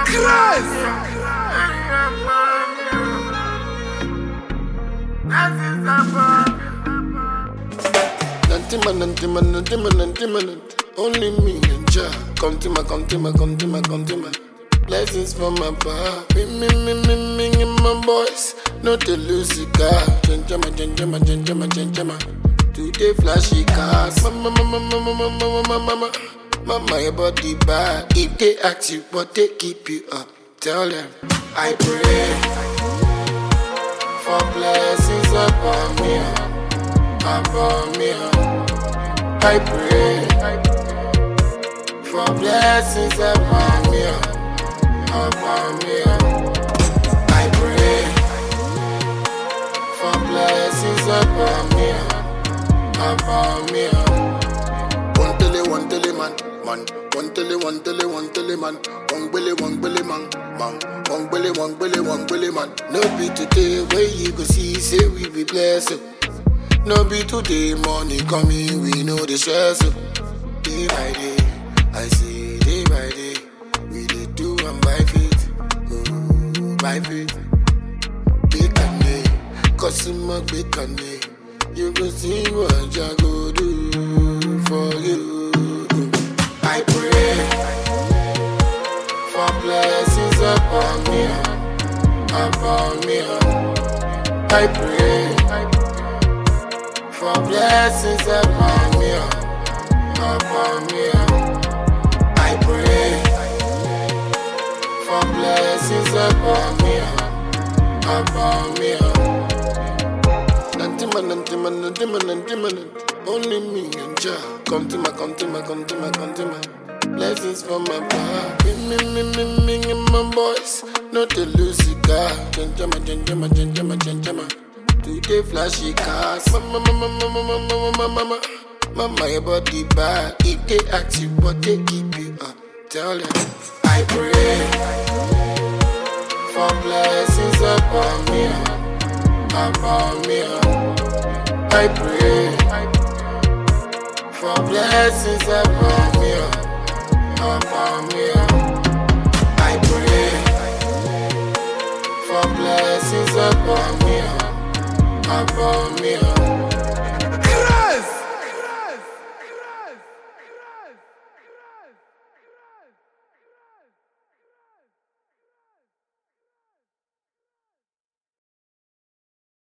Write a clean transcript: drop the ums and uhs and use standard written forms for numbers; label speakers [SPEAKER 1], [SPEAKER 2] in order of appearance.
[SPEAKER 1] Only me and Jah. Come to my. Blessings from above. Me, and my boys. Not the Lucy car. Genjama. Today flashy cars. Mama, your body bad. If they ask you, but they keep you up. Tell them, I pray for blessings upon me. I pray for blessings upon me. I pray for blessings upon me. One tele man. One tele man. One belly man. One belly man. No be today where you go see say we be blessed. No be today money coming we know the stress. Day by day, I see day by day. We dey do and by faith, by faith. Big and day, customer big and day. You go see what Jah go do for you. I pray for blessings upon me. I pray for blessings upon me. I pray for blessings upon me. Nantiman. Only me and Jah. Come to my. Blessings from above. Me and my boys. Not the Lucy car. Genjama. Today flashy cars. Mama, your body bad. If they ask you, but they keep you up. Tell them, I pray for blessings upon me. I pray for blessings upon me. I pray for blessings upon me.